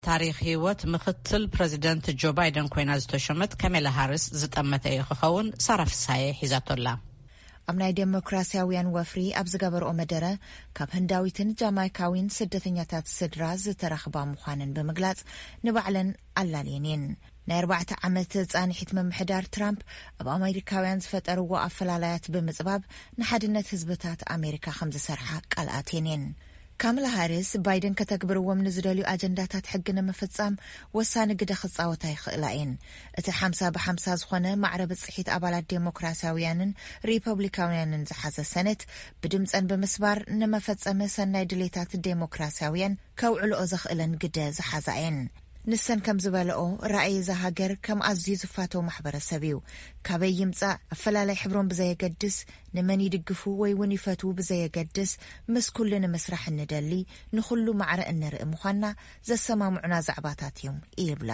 ታሪክ ህይወት ምክትል ፕሬዚደንት ጆ ባይደን ኮይና ዝተሸመት ካሜላ ሃሪስ ዝጠመተ ይኸውን ሳራፍሳይ ሒዛቶላ አብናይ ዴሞክራሲያውያን ወፍሪ ኣብ ዝገበርኦ መደረ ካብ ህንዳዊትን ጃማይካዊን ስደተኛታት ስድራ ዝተረኽባ ምዃነን ብምግላጽ ንባዕለን ኣላልየንን ናይ 4 ዓመት ጻንሒት መምሕዳር ትራምፕ ኣብ ኣሜሪካውያን ዝፈጠርዎ ኣፈላላያት ብምጽባብ ንሓድነት ህዝብታት ኣሜሪካ ከም ዝሰርሓ ቃልኣትየንን ካሜላ ሃሪስ ባይደን ከተግብርዎም ንዝደልዩ አጀንዳታት ሕጊ ንምፍጻም ወሳኒ ግደ ክጻወታ ይኽእላ እየን እቲ 50-50 ዝኾነ ማዕረብ ጽሒት ኣባላት ዴሞክራሲያውያንን ሪፐብሊካውያንን ዝሓዘ ሰነት ብድምፀን ብምስባር ንመፈጸመ ሰናይ ድሌታት ዴሞክራሲያውያን ከውዕልኦ ዘኽእለን ግደ ዝሓዛ እየን ንሰን ከም ዝበለኦ ራእይ ዘሃገር ከም ኣዝዩ ዝፋተው ማሕበረሰብ እዩ ካበይ ይምጻእ ኣፈላላይ ሕብሮም ብዘየገድስ ንመን ይድግፉ ወይ እውን ይፈቱ ብዘየገድስ ምስ ኩሉ ንምስራሕ እንደሊ ንኹሉ ማዕረ እንርኢ ምዃንና ዘሰማምዑና ዛዕባታት እዮም ይብላ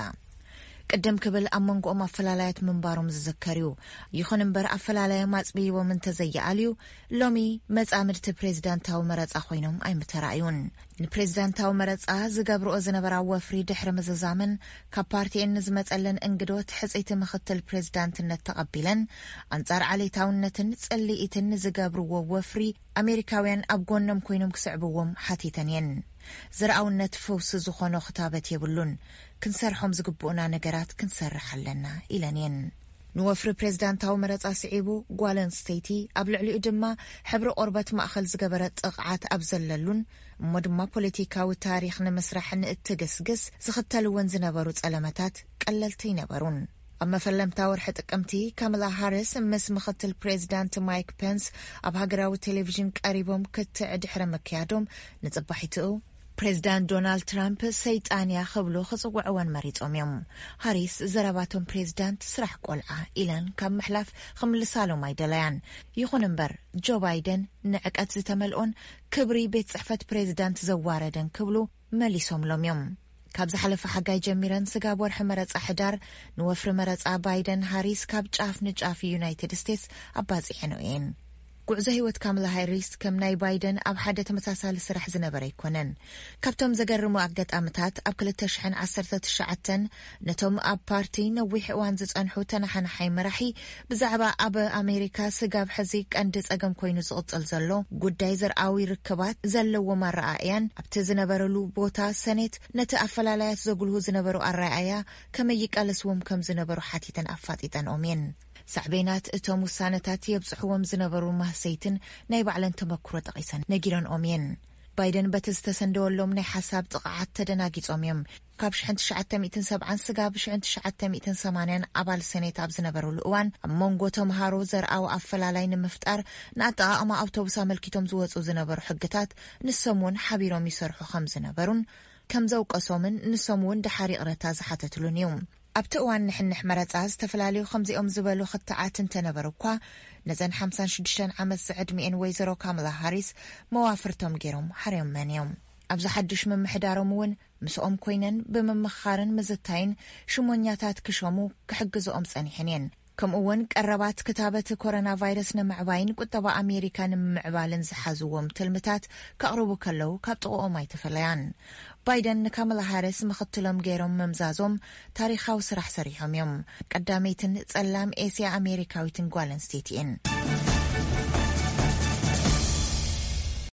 ቅድም ክብል ኣብ መንጎኦም ኣፈላላያት ምንባሮም ዝዝከር እዩ ይኹን እምበር ኣፈላላይ ማጽቢቦም እንተዘይኣልዩ ሎሚ መጻምድቲ ፕሬዝዳንታዊ መረጻ ኮይኖም ኣይምተራእዩን ንፕሬዝዳንታዊ መረጻ ዝገብርኦ ዝነበራ ወፍሪ ድሕሪ ምዝዛምን ካብ ፓርቲኤን ዝመጸለን እንግዶት ሕጽይቲ ምክትል ፕሬዝዳንትነት ተቐቢለን ኣንጻር ዓሌታውነትን ጸሊኢትን ዝገብርዎ ወፍሪ ኣሜሪካውያን ኣብ ጎኖም ኮይኖም ክስዕብዎም ሓቲተን እየን ዝረአውነት ፈውስ ዝኾነ ክታበት የብሉን ክንሰርሖም ዝግብኡና ነገራት ክንሰርሕ ኣለና ኢለንየን ንወፍሪ ፕሬዝዳንታዊ መረጻ ስዒቡ ጓለን ስቴይቲ ኣብ ልዕሊኡ ድማ ሕብሪ ቆርበት ማእኸል ዝገበረ ጥቕዓት ኣብ ዘለሉን እሞ ድማ ፖለቲካዊ ታሪክ ንምስራሕ ንእትግስግስ ዝኽተልወን ዝነበሩ ጸለመታት ቀለልቲ ይነበሩን ኣብ መፈለምታ ወርሒ ጥቅምቲ ካሜላ ሃሪስ ምስ ምክትል ፕሬዝዳንት ማይክ ፔንስ ኣብ ሃገራዊ ቴሌቪዥን ቀሪቦም ክትዕድሕረ መከያዶም ንጽባሒትኡ ፕሬዝዳንት ዶናልድ ትራምፕ ሰይጣንያ ክብሉ ክጽውዕወን መሪጾም እዮም ሃሪስ ዘረባቶም ፕሬዝዳንት ስራሕ ቆልዓ ኢለን ካብ ምሕላፍ ክምልሳሎም ኣይደለያን ይኹን እምበር ጆ ባይደን ንዕቀት ዝተመልኦን ክብሪ ቤት ጽሕፈት ፕሬዝዳንት ዘዋረደን ክብሉ መሊሶምሎም እዮም ካብ ዝሓለፈ ሓጋይ ጀሚረን ስጋብ ወርሒ መረጻ ሕዳር ንወፍሪ መረጻ ባይደን ሃሪስ ካብ ጫፍ ንጫፍ ዩናይትድ ስቴትስ ኣባጺሐን እየን ጉዕዞ ህይወት ካሜላ ሃሪስ ከም ናይ ባይደን ኣብ ሓደ ተመሳሳሊ ስራሕ ዝነበረ ይኮነን ካብቶም ዘገርሙ ኣጋጣሚታት ኣብ 2019 ነቶም ኣብ ፓርቲ ነዊሕ እዋን ዝጸንሑ ተናሓናሓይ መራሒ ብዛዕባ ኣብ ኣሜሪካ ስጋብ ሕዚ ቀንዲ ጸገም ኮይኑ ዝቕጽል ዘሎ ጉዳይ ዘርኣዊ ርክባት ዘለዎ ኣረኣእያን ኣብቲ ዝነበረሉ ቦታ ሰኔት ነቲ ኣፈላላያት ዘጉልሁ ዝነበሩ ኣረኣእያ ከመይ ይቃለስዎም ከም ዝነበሩ ሓቲተን ኣፋጢጠንኦም እየን ሳዕቤናት እቶም ውሳነታት የብጽሕዎም ዝነበሩ ማህሰይትን ናይ ባዕለን ተመክሮ ጠቒሰን ነጊረንኦም እየን ባይደን በቲ ዝተሰንደወሎም ናይ ሓሳብ ጥቕዓት ተደናጊጾም እዮም ካብ 1970 ስጋብ 1980 ኣባል ሰኔት ኣብ ዝነበሩሉ እዋን ኣብ መንጎ ተምሃሮ ዘርኣዊ ኣፈላላይ ንምፍጣር ንኣጠቓቕማ ኣውቶቡስ ኣመልኪቶም ዝወፁ ዝነበሩ ሕግታት ንሶም እውን ሓቢሮም ይሰርሑ ከም ዝነበሩን ከም ዘውቀሶምን ንሶም እውን ድሓሪ ቅረታ ዝሓተትሉን እዮም ኣብቲ እዋን ንሕንሕ መረጻ ዝተፈላለዩ ከምዚኦም ዝበሉ ክትዓት እንተነበሩ እኳ ነዘን 56 ዓመት ዝዕድሚኤን ወይዘሮ ካሜላ ሃሪስ መዋፍርቶም ገይሮም ሓርዮመን እዮም ኣብዚ ሓድሽ ምምሕዳሮም እውን ምስኦም ኮይነን ብምምኻርን ምዝታይን ሽሞኛታት ክሾሙ ክሕግዝኦም ጸኒሐን እየን ከምኡውን ቀረባት ክታበት ኮሮና ቫይረስ ንምዕባይን ቁጠባ ኣሜሪካ ንምዕባልን ዝሓዝዎም ትልምታት ከቕርቡ ከለው ካብ ጥቕኦም ኣይተፈለያን ባይደን ንካሜላ ሃሪስ ምክትሎም ገይሮም መምዛዞም ታሪኻዊ ስራሕ ሰሪሖም እዮም ቀዳመይትን ጸላም ኤስያ ኣሜሪካዊትን ጓል ኣንስተይቲ እየን